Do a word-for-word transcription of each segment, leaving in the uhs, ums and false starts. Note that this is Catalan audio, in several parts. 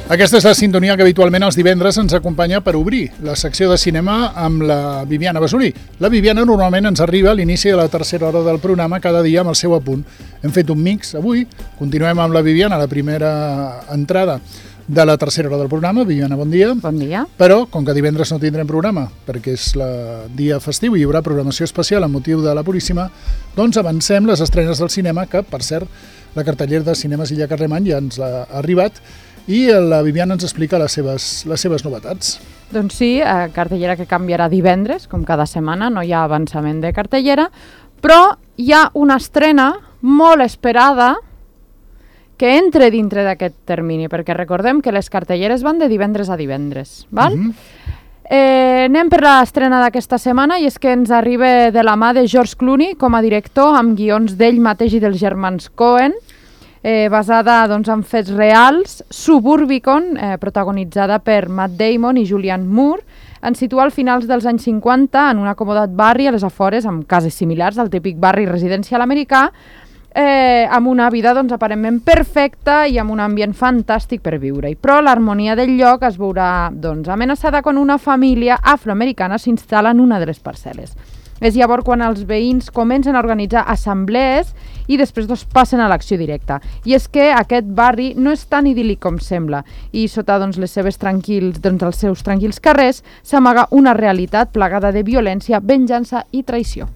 Aquesta és la sintonia que habitualment els divendres ens acompanya per obrir la secció de cinema amb la Viviana Besolí. La Viviana normalment ens arriba a l'inici de la tercera hora del programa cada dia amb el seu apunt. Hem fet un mix avui, continuem amb la Viviana, la primera entrada de la tercera hora del programa. Viviana, bon dia. Bon dia. Però, com que divendres no tindrem programa, perquè és el dia festiu i hi haurà programació especial amb motiu de la Puríssima, doncs avancem les estrenes del cinema, que, per cert, la cartellera de Cinemes Illa Carlemany ja ens ha arribat, i la Viviana ens explica les seves, les seves novetats. Doncs sí, eh, cartellera que canviarà divendres, com cada setmana, no hi ha avançament de cartellera, però hi ha una estrena molt esperada que entre dintre d'aquest termini, perquè recordem que les cartelleres van de divendres a divendres, val? Uh-huh. eh, anem per l'estrena d'aquesta setmana, i és que ens arriba de la mà de George Clooney com a director, amb guions d'ell mateix i dels germans Coen, Eh, basada doncs, en fets reals. Suburbicon, eh, protagonitzada per Matt Damon i Julianne Moore, ens situa als finals dels anys cinquanta en un acomodat barri a les afores, amb cases similars al típic barri residencial americà, eh, amb una vida doncs, aparentment perfecta i amb un ambient fantàstic per viure-hi. Però l'harmonia del lloc es veurà doncs, amenaçada quan una família afroamericana s'instal·la en una de les parcel·les. És llavors quan els veïns comencen a organitzar assemblees i després doncs, passen a l'acció directa. I és que aquest barri no és tan idíl·lic com sembla, i sota doncs, les seves tranquils, doncs, els seus tranquils carrers s'amaga una realitat plagada de violència, venjança i traïció.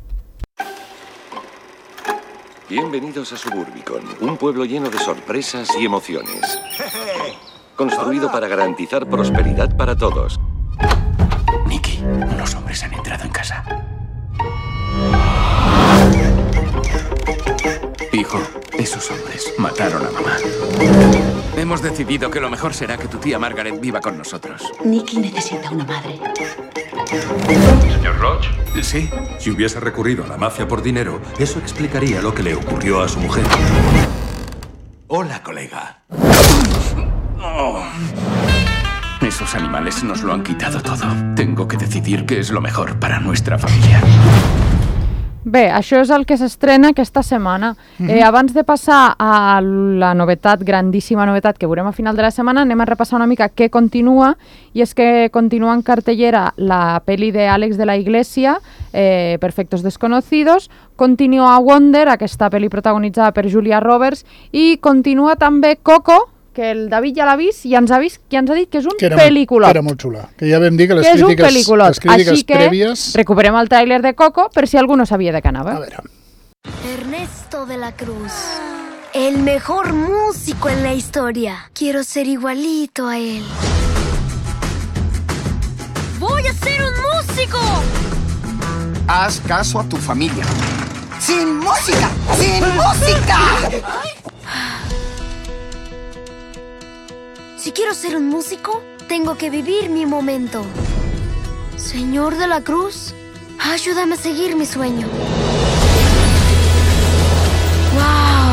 Bienvenidos a Suburbicon, un pueblo lleno de sorpresas y emociones. Construido para garantizar prosperidad para todos. Nicky, unos hombres han entrado en casa. Hijo, esos hombres mataron a mamá. Hemos decidido que lo mejor será que tu tía Margaret viva con nosotros. Nicky necesita una madre. ¿Señor Roach? Sí. Si hubiese recurrido a la mafia por dinero, eso explicaría lo que le ocurrió a su mujer. Hola, colega. Oh. Esos animales nos lo han quitado todo. Tengo que decidir qué es lo mejor para nuestra familia. Bé, això és el que s'estrena aquesta setmana. Mm-hmm. eh, abans de passar a la novetat, grandíssima novetat, que veurem a final de la setmana, anem a repassar una mica què continua, i és que continua en cartellera la pel·li de Àlex de la Iglesia, eh, Perfectos Desconocidos, continua Wonder, aquesta pel·li protagonitzada per Julia Roberts, i continua també Coco, que el David ja l'ha vist i ens ha, vist, ja ens ha dit que és un que era pel·lículot. Que era molt xula. Que ja vam dir que les que crítiques, les crítiques Així que prèvies... recuperem el tràiler de Coco per si algú no sabia de què anava. A veure. Ernesto de la Cruz, el mejor músico en la historia. Quiero ser igualito a él. ¡Voy a ser un músico! Haz caso a tu familia. ¡Sin música! ¡Sin música! Si quiero ser un músico, tengo que vivir mi momento. Señor de la Cruz, ayúdame a seguir mi sueño. ¡Wow!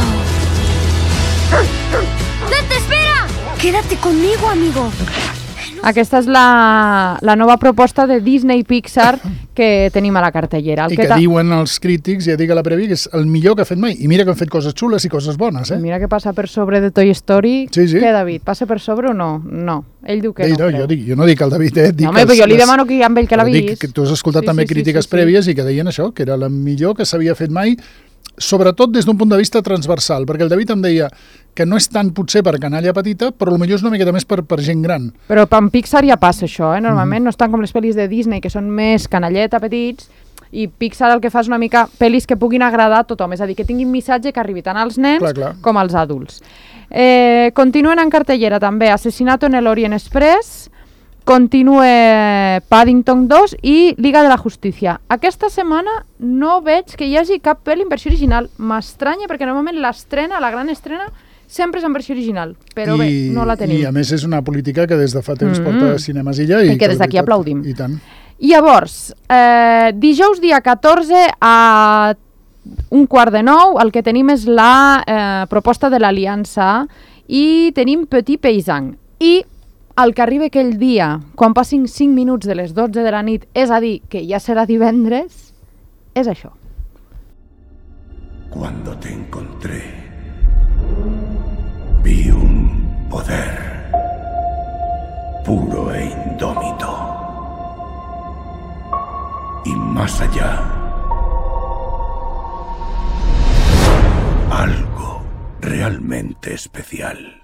¡Te espera! Quédate conmigo, amigo. Aquesta és la, la nova proposta de Disney Pixar que tenim a la cartellera. El I que, que diuen els crítics, ja dic a la prèvia, que és el millor que ha fet mai. I mira que han fet coses xules i coses bones, eh? Mira que passa per sobre de Toy Story. Sí, sí. Què, David? Passa per sobre o no? No. Ell diu que Ei, no. no jo, dic, jo no dic el David, eh? Dic no, home, els, però jo li les... demano que amb ell que l'ha vist. Dic que tu has escoltat sí, també sí, crítiques sí, sí, prèvies sí. i que deien això, que era la millor que s'havia fet mai, sobretot des d'un punt de vista transversal, perquè el David em deia que no és tant potser per canalla petita, però potser és una miqueta més per, per gent gran. Però per Pixar ja passa això, eh? Normalment mm. no estan com les pel·lis de Disney, que són més canalleta, petits, i Pixar el que fa és una mica pel·lis que puguin agradar a tothom, és a dir, que tinguin missatge que arribi tant als nens clar, clar. com als adults. Eh, continuen en cartellera també Asesinato en el Orient Express, continua Paddington dos i Liga de la Justícia. Aquesta setmana no veig que hi hagi cap pel·li en versió original. M'estranya perquè normalment l'estrena, la gran estrena, sempre és en versió original, però I, bé, no la tenim. I a més és una política que des de fa temps mm -hmm. porta a Cinemes Illa. I, I que des d'aquí aplaudim. I tant. Llavors, eh, dijous dia catorze a un quart de nou, el que tenim és la eh, proposta de l'Aliança i tenim Petit Paysan. I el que arriba aquell dia, quan passin cinc minuts de les dotze de la nit, és a dir, que ja serà divendres, és això. Cuando te encontré, vi un poder puro e indómito. Y más allá, algo realmente especial.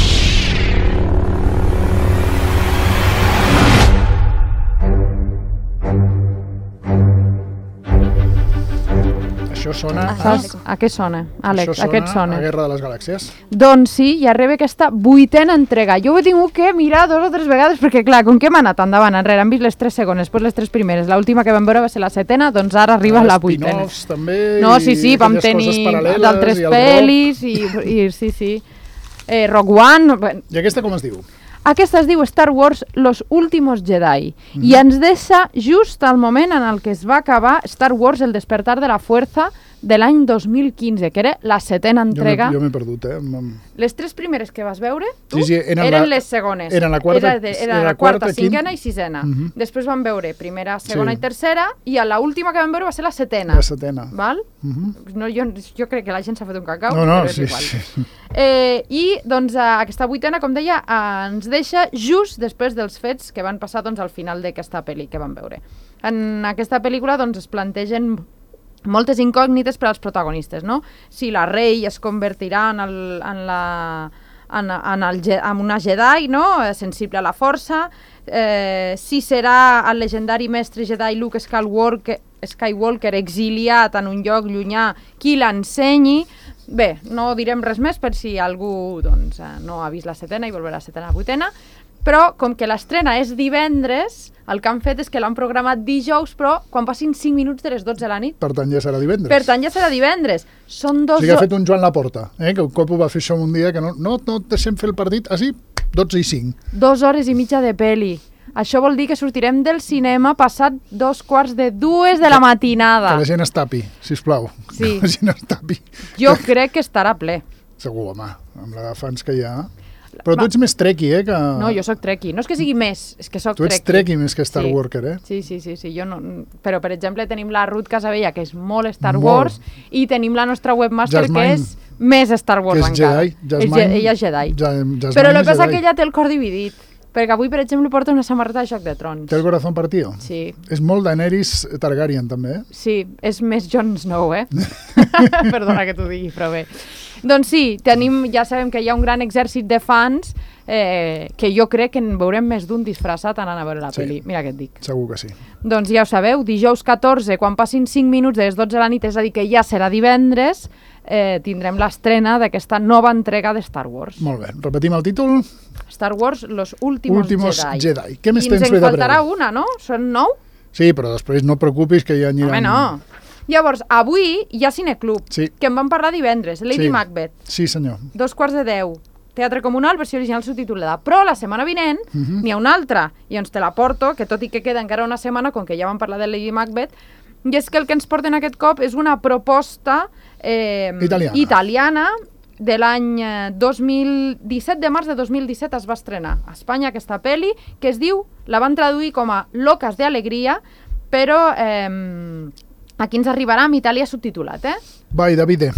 Això sona a... Saps? A què sona, Àlex? Això A què et sona sona? a Guerra de les Galàxies. Doncs sí, ja arriba aquesta vuitena entrega. Jo ho he tingut que mirar dos o tres vegades, perquè clar, com que hem anat endavant, enrere, han vist les tres segones, després les tres primeres, l'última que vam veure va ser la setena, doncs ara arriba la vuitena. Spin-offs també, No, sí, sí, i vam aquelles tenir coses paral·leles, d'altres i el pel·lis, i, i sí, sí. Eh, Rogue One... Bueno, rock. I aquesta com es diu? aquesta es diu Star Wars Los Últimos Jedi Mhm. i ens deixa just al moment en el que es va acabar Star Wars El Despertar de la Fuerza de l'any dos mil quinze, que era la setena entrega. Jo m'he perdut, eh? Em- Les tres primeres que vas veure, tu, Sí, sí, eren eren la- les segones. eren la quarta- era, de, era, era la quarta, quarta, cinquena quin- i sisena. Mhm. Després vam veure primera, segona Sí. i tercera, i a l'última que vam veure va ser la setena. La setena. Val? Mhm. No, jo, jo crec que la gent s'ha fet un cacau, No, no, però és sí, igual. sí. Eh, I doncs, eh, aquesta vuitena, com deia, eh, ens deixa just després dels fets que van passar doncs, al final d'aquesta pel·li que vam veure. En aquesta pel·lícula doncs, es plantegen moltes incògnites per als protagonistes, no? Si la Rey es convertirà en, el, en, la, en, en, el, Je- en una Jedi, no? Eh, sensible a la força, eh, si serà el legendari mestre Jedi Luke Skywalker, Skywalker exiliat en un lloc llunyà qui l'ensenyi. Bé, no direm res més per si algú doncs, eh, no ha vist la setena i vol veure la setena a la vuitena, però com que l'estrena és divendres, el que han fet és que l'han programat dijous, però quan passin cinc minuts de les dotze de la nit. Per tant, ja serà divendres. Per tant, ja serà divendres. Són O dos... sigui que ha fet un Joan Laporta, eh? Que un cop ho va fer això un dia, que no, no, no et deixem fer el partit, ah sí, dotze i cinc. Dos hores i mitja de peli. Això vol dir que sortirem del cinema passat dos quarts de dues de la matinada. Que la gent es tapi, sisplau. Sí. Que la gent es tapi. Jo crec que estarà ple. Segur, home, amb la de fans que hi ha. Però tu ets més trekkie, eh? Que... No, jo sóc trekkie. No és que sigui més, és que sóc Tu ets trekkie. trekkie més que Star Sí. Walker, eh? Sí, sí, sí, sí. Jo no... Però, per exemple, tenim la Ruth Casabella, que és molt Star Molt. Wars, i tenim la nostra webmaster, Jasmine, que és més Star Wars que és encara. Jedi, És Jasmine- ge- ella és Jedi. Ja, Jasmine Però el és que passa Jedi. que ella té el cor dividit, perquè avui, per exemple, porta una samarreta de Joc de Trons. Té el corazón partido? Sí. És molt Daenerys Targaryen, també, eh? Sí, és més Jon Snow, eh? Perdona que t'ho digui, però bé. Doncs sí, tenim, ja sabem que hi ha un gran exèrcit de fans eh, que jo crec que en veurem més d'un disfressat anant a veure la Sí. pel·li. Mira què et dic. Segur que sí. Doncs ja ho sabeu, dijous catorze, quan passin cinc minuts de les dotze de la nit, és a dir, que ja serà divendres, eh, tindrem l'estrena d'aquesta nova entrega de Star Wars. Molt bé. Repetim el títol. Star Wars, Los Últimos, Últimos Jedi. Jedi. Què més I tens ens bé en de faltarà breu? una, no? Són nou? Sí, però després no et preocupis que ja aniran... Home, no. Llavors, avui hi ha Cineclub, Sí. que en vam parlar divendres, Lady Sí. Macbeth, Sí, senyor. dos quarts de deu, Teatre Comunal, versió original subtitulada. Però la setmana vinent Mhm. n'hi ha una altra, i ens te la porto, que tot i que queda encara una setmana, com que ja vam parlar de Lady Macbeth, i és que el que ens porten aquest cop és una proposta eh, Italiana. italiana de l'any eh, dos mil disset, de març de dos mil disset es va estrenar a Espanya aquesta pel·li, que es diu, la van traduir com a Locas de Alegria, però eh, aquí ens arribarà en italià subtitulat, eh? Vai, Davide.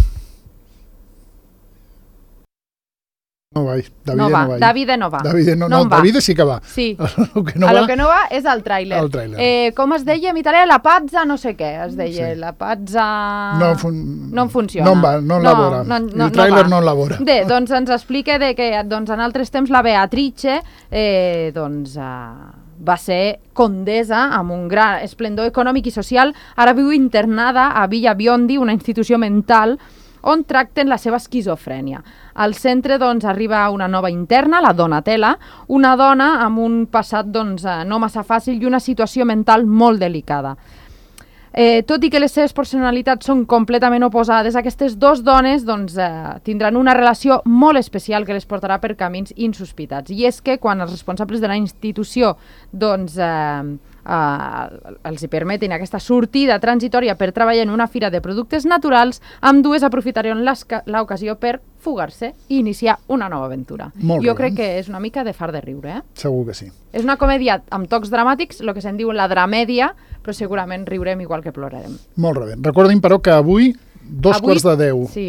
No vai. Davide no no, va, vai. Davide no va. Davide no, No no, en va. Davide sí que va. Sí. El que no a va... lo que no va és el tràiler. El tràiler. Eh, com es deia en italià? La pazza no sé què, es deia. Sí. La pazza... No fun- no en funciona. no en va, no en labora. El tràiler no en labora. Bé, doncs ens explica de que doncs, en altres temps la Beatrice eh, doncs, eh, va ser condesa amb un gran esplendor econòmic i social. Ara viu internada a Villa Biondi, una institució mental on tracten la seva esquizofrènia. Al centre doncs, arriba una nova interna, la Donatella, una dona amb un passat doncs, eh, no massa fàcil i una situació mental molt delicada. Eh, tot i que les seves personalitats són completament oposades, aquestes dues dones doncs, eh, tindran una relació molt especial que les portarà per camins insospitats. I és que quan els responsables de la institució doncs, eh, eh, els hi permetin aquesta sortida transitòria per treballar en una fira de productes naturals, ambdues aprofitarien l'esca- l'ocasió per fugar-se i iniciar una nova aventura. Molt jo bé. crec que és una mica de far de riure, eh? Segur que sí. És una comèdia amb tocs dramàtics, el que se'n diu la dramèdia, però segurament riurem igual que plorarem. Molt bé. Recordin, però, que avui, dos Avui- quarts de deu, Sí.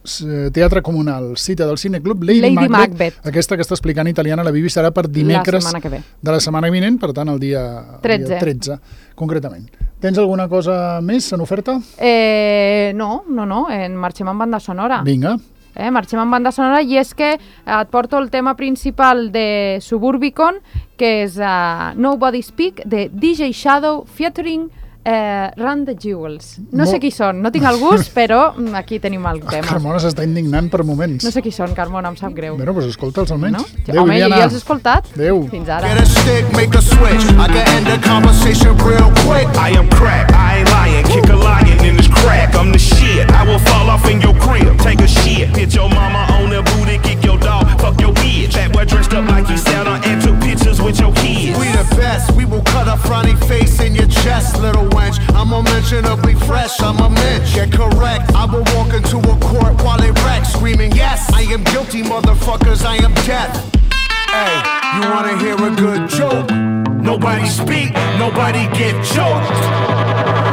Teatre Comunal, cita del Cineclub Lady, Lady Macbeth. Macbeth. Aquesta que està explicant italiana la Bibi serà per dimecres La setmana que ve. de la setmana vinent, per tant el dia tretze. Dia tretze, concretament. Tens alguna cosa més en oferta? Eh, no, no, no, en marxem amb banda sonora. Vinga. Eh, marxem amb banda sonora i és que et porto el tema principal de Suburbicon, que és uh, Nobody Speak, de D J Shadow featuring Eh, Run the Jewels. No Mo- sé qui són, no tinc el gust, però aquí tenim el tema. Carmona s'està indignant per moments. No sé qui són, Carmona, em sap greu. Bueno, doncs escolta'ls almenys. No? Adéu, Home, Viviana. ja els he escoltat. Adéu. Fins ara. Get a stick, make a switch. I can end the conversation real quick. I am crack, I ain't lying. Kick a lion in this crack. I'm the shit. I will fall off in your crib. Take a shit. Hit your mama on the booty. Kick your dog. Fuck your bitch. That boy dressed up like he Santa and took pictures with your kids. We the best. We will cut a frowny face in your chest, little wench. I'm unmentionably fresh. I'm a mensch. Get correct. I will walk into a court while it wrecks, screaming, yes, I am guilty, motherfuckers. I am death. Hey, you wanna hear a good joke? Nobody speak, nobody get choked.